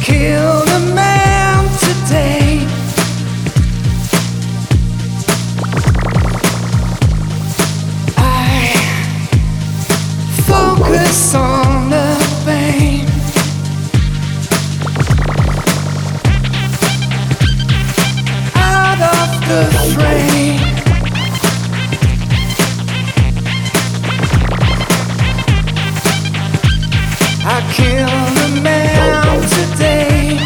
killed a man today. I focus on the pain. Out of the frame. I killed a man today.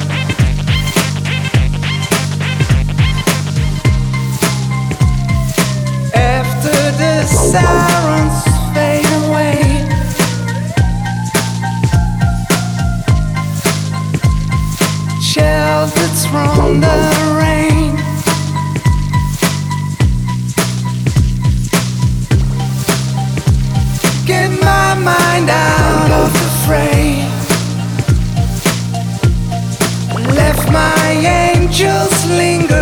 After the sirens fade away, sheltered from the rain, get my mind out of the fray. Left my angels linger